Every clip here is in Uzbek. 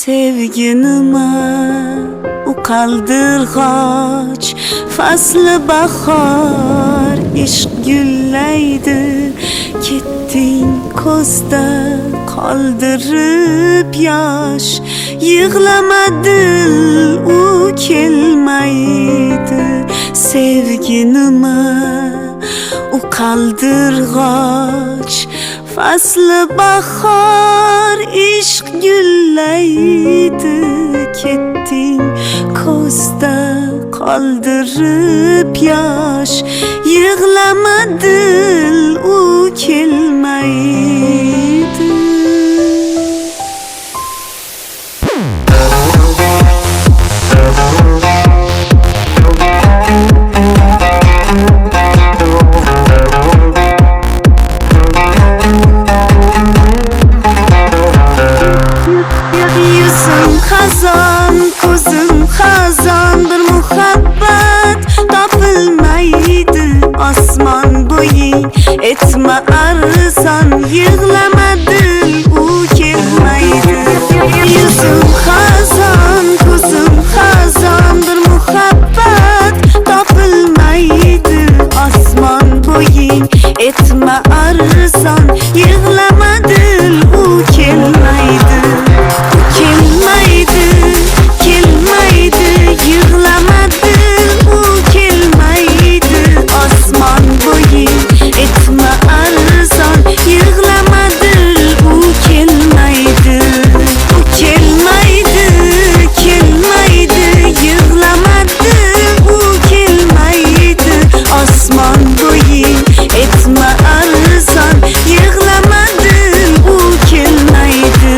Sevgi nima u qaldirg'och, fasli bahor, ishq gullaydi. Ketding ko'zda qoldirib yosh, yig'lama dil u kelmaydi. Sevgi nima u qaldirg'och, fasli bahor, ishq gullaydi. Ketding ko'zda qoldirib yosh, yig'lama dil u kelmaydi. Xazon, ko'zim xazon, bir muhabbat topilmaydi. Osmon bo'ying etma arzon, yig'lama dil u kelmaydi. Yuzim xazon, ko'zim xazon, bir muhabbat topilmaydi. Osmon bo'ying etma arzon, yig'lama dil u kelmaydi. Kelmaydi, yig'lama dil u kelmaydi. Osmon bo'ying etma arzon, yig'lama dil u kelmaydi. U kelmaydi, yig'lama dil u kelmaydi. Osmon bo'ying etma arzon, yig'lama dil u kelmaydi.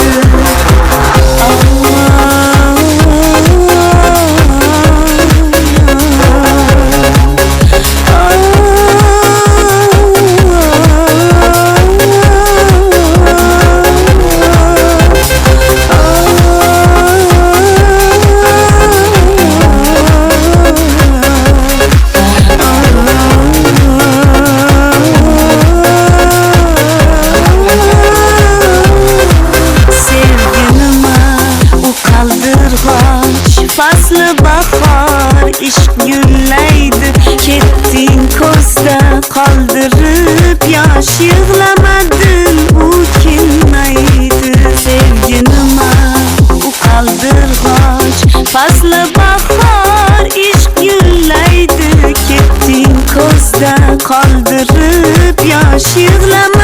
Fasli bahor, ishq gullaydi. Ketding ko'zda qoldirib yosh, yig'lama dil u kelmaydi. Sevgi nima u qaldirg'och, fasli bahor, ishq gullaydi. Ketding ko'zda qoldirib yosh, yig'lama